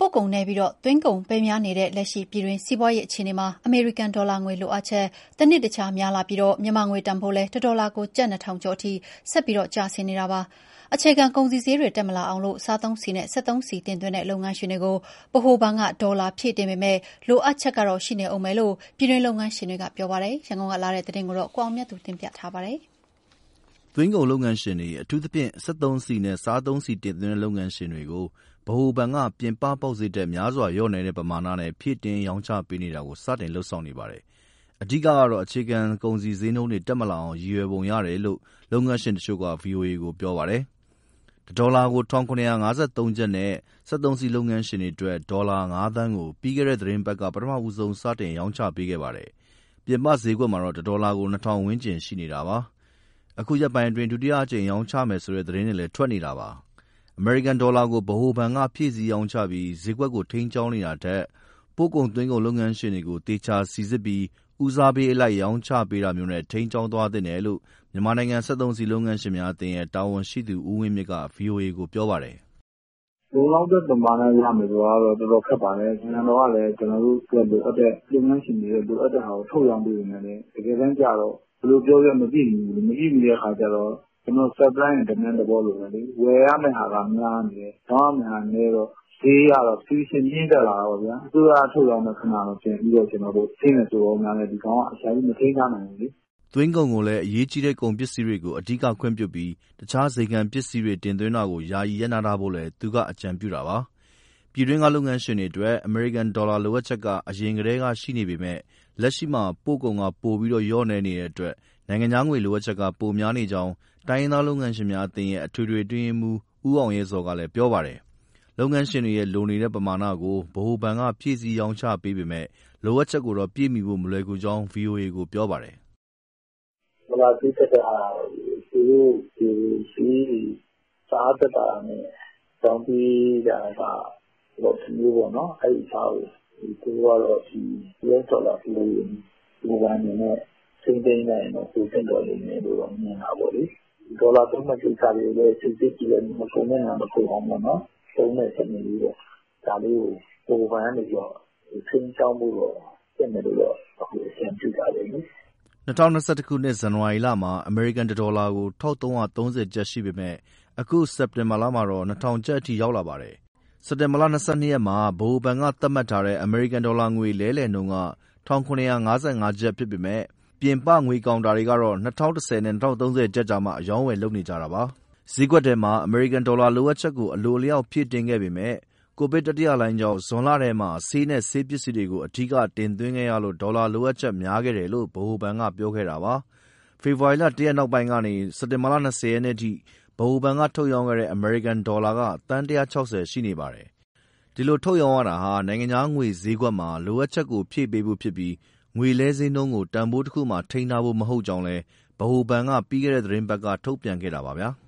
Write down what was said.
ပို့ကုန်နဲ့ပြီးသွင်းကုန်ပဲများနေတဲ့လက်ရှိပြည်တွင်းစီးပွားရေးအခြေအနေမှာအမေရိကန်ဒေါ်လာငွေလိုအပ်ချက်တစ်နှစ်တခြားများလာပြီးမြန်မာငွေတန်ဖိုးလည်းတစ်ဒေါ်လာကိုကျပ်2,000ကျော်အထိဆက်ပြီးကျဆင်းနေတာပါ။အခြေခံကုန်စည်ဈေးတွေတက်မလာအောင်စားသုံးဆီနဲ့စက်သုံးဆီတင်သွင်းတဲ့လုပ်ငန်းရှင်တွေကိုဗဟိုဘဏ်ကဒေါ်လာဖြည့်တင်ပေမဲ့လိုအပ်ချက်ကတော့ရှိနေဦးမယ်လို့ပြည်တွင်းလုပ်ငန်းရှင်တွေကပြောပါတယ်။ရန်ကုန်ကလာတဲ့သတင်းကိုကိုအောင်မြတ်သူတင်ပြထားပါတယ်။သွင်းကုန်လုပ်ငန်းရှင်တွေအထူးသဖြင့်စက်သုံးဆီနဲ့စားသုံးဆီတင်သွင်းတဲ့လုပ်ငန်းရှင်တွေကိုဗဟိုဘဏ်ကပြင်ပပေါက်ဈေးတက်များစွာလျော့နေတဲ့ပမာဏနဲ့ဖြည့်တင်းရောင်းချပေးနေတာကိုစတင်လှုပ်ဆောင်နေပါတယ်။အဓိကကတော့အခြေခံကုန်စည်ဈေးနှုန်းတွေတက်မလာအောင်ရည်ရွယ်ပုံရတယ်လို့လုပ်ငန်းရှင်တချို့က VOA ကိုပြောပါတယ်။တစ်ဒေါ်လာကို1,753ကျပ်နဲ့စက်သုံးဆီလုပ်ငန်းရှင်တွေအတွက်ဒေါ်လာ5သန်းကိုပြီးခဲ့တဲ့သီတင်းပတ်ကပထမဦးဆုံးစတင်ရောင်းချပေးခဲ့ပါတယ်။ပြင်ပဈေးကွက်မှာတော့တစ်ဒေါ်လာကို2,000ဝန်းကျင်ရှိနေတာပါ။အခုရက်ပိုင်းအတွင်းဒုတိယအကြိမ်ရောင်းချမယ်ဆိုတဲ့သတင်းတွေလည်းထွက်နေတာပါ။အမေရိကန်ဒေါ်လာကိုဗဟိုဘဏ်ကဖြည့်ဆည်းရောင်းချပြီးဈေးကွက်ကိုထိန်းကျောင်းနေတာထက်ပို့ကုန်သွင်းကုန်လုပ်ငန်းရှင်တွေကိုသေချာစိစစ်ပြီးဦးစားပေးအလိုက်ရောင်းချပေးတာမျိုးနဲ့ထိန်းကျောင်းသွားသင့်တယ်လို့မြန်မာနိုင်ငံစက်သုံးဆီလုပ်ငန်းရှင်များအသင်းရဲ့တာဝန်ရှိသူဦးဝင်းမြင့်က VOA ကိုပြောပါတယ်။လုံလောက်တဲ့ပမာဏရမယ်ဆိုတာကတော့တော်တော်ခက်ပါတယ်။နိုင်ငံတော်ကလည်းကျွန်တော်တို့လိုအပ်တဲ့လုပ်ငန်းရှင်တွေလိုအပ်တဲ့ဟာကိုထုတ်ရောင်းပေးနေတယ်။တကယ်တမ်းကျတော့ဘယ်လိုပြောရမပြည့်ဘူးတဲ့အခါကျတော့ကျွန်တော် supply and demand သဘောလိုပဲလေဝယ်ရမယ့်ဟာကများနေတယ်။တောင်းရမယ့်ဟာနည်းတော့ဈေးရတော့စီးရှင်မြင့်တက်လာတော့ဗျာ။အစိုးရထုတ်ရောင်းတဲ့ခဏတော့ပြင်ပြီးတော့ကျွန်တော်တို့သိနေဆိုတော့များတယ်ဒီကောင်ကအဆိုင်မထိန်းထားနိုင်ဘူးလေ။သွင်းကုန်ကိုလည်းအရေးကြီးတဲ့ကုန်ပစ္စည်းတွေကိုအဓိကခွင့်ပြုပြီးတခြားဈေးကပစ္စည်းတွေတင်သွင်းတာကိုယာယီရပ်နားထားဖို့လည်းသူကအကြံပြုတာပါ။ပြည်တွင်းကလုပ်ငန်းရှင်တွေအတွက်အမေရိကန်ဒေါ်လာလိုအပ်ချက်ကအရင်ကတည်းကရှိနေပေမဲ့လက်ရှိမှာပို့ကုန်ကပိုပြီးလျော့နည်းနေတဲ့အတွက်နိုင်ငံခြားငွေလိုအပ်ချက်ကပိုများနေကြောင်းတိုင်းရင်းသားလုပ်ငန်းရှင်များအသင်းရဲ့အထွေထွေအတွင်းရေးမှူးဦးအောင်ရဲစောကလည်းပြောပါတယ်။လုပ်ငန်းရှင်တွေရဲ့လိုနေတဲ့ပမာဏကိုဗဟိုဘဏ်ကဖြည့်ဆည်းရောင်းချပေးပေမဲ့လိုအပ်ချက်ကိုတော့ပြည့်မီဖို့မလွယ်ကူကြောင်း VOA ကိုပြောပါတယ်။ဒေါ်လာဈေးတက်တဲ့အားဒီစားတက်တာနဲ့တောင်းပြီးကြတာတော့ဒီလိုပေါ့နော်အဲ့ဒီစားကိုဒီကတော့ဒီ US ဒေါ်လာပြည်ဒီဘာနဲ့စိတ်သိမ်းနိုင်တော့ကိုတက်တော်နေတယ်လို့မြင်တာပေါ့လေဒေါ်လာသုံးမဲ့ကိစ္စတွေလည်းစစ်စစ်ကြည့်လည်းမဆုံးနိုင်မဆုံးအောင်ပေါ့နော်သုံးမဲ့စနစ်လေးတော့ဒါလေးကိုဘယ်ကနေကြောဆင်းချောင်းမှုတော့ပြင်နေလို့အခုအဆင်ပြေကြတယ်လေ 2021ခုနှစ်ဇန်နဝါရီလမှာအမေရိကန်ဒေါ်လာကို1330ကျပ်ရှိပေမဲ့အခုစက်တင်ဘာလမှာတော့2000ကျပ်အထိရောက်လာပါတယ်။စက်တင်ဘာလ22ရက်မှာဗဟိုဘဏ်ကသတ်မှတ်ထားတဲ့အမေရိကန်ဒေါ်လာငွေလဲလှယ်နှုန်းက1,755ကျပ်ဖြစ်ပေမဲ့ပြင်ပငွေကောင်တာတွေကတော့2010နဲ့2030ကျပ်ကြားမှာအယောင်းဝယ်လုပ်နေကြတာပါ။ဈေးကွက်ထဲမှာအမေရိကန်ဒေါ်လာလိုအပ်ချက်ကိုအလိုအလျောက်ဖြည့်တင်းခဲ့ပေမဲ့ကိုဗစ်တတိယလှိုင်းကြောင့်ဇွန်လထဲမှာဆေးနဲ့ဆေးပစ္စည်းတွေကိုအဓိကတင်သွင်းခဲ့ရလို့ဒေါ်လာလိုအပ်ချက်များခဲ့တယ်လို့ဗဟိုဘဏ်ကပြောခဲ့တာပါ။ဖေဖော်ဝါရီလ1ရက်နောက်ပိုင်းကနေစက်တင်ဘာလ20ရက်နေ့ထိဗဟိုဘဏ်ကထုတ်ရောင်းခဲ့တဲ့အမေရိကန်ဒေါ်လာကသန်း160ရှိနေပါတယ်။ဒီလိုထုတ်ရောင်းရတာဟာနိုင်ငံခြားငွေဈေးကွက်မှာလိုအပ်ချက်ကိုဖြည့်ပေးဖို့ဖြစ်ပြီးငွေလဲဈေးနှုန်းကိုတန်ဖိုးတစ်ခုမှထိန်းထားဖို့မဟုတ်ကြောင်းလဲဗဟိုဘဏ်ကပြီးခဲ့တဲ့သတင်းပတ်ကထုတ်ပြန်ခဲ့တာပါဗျာ။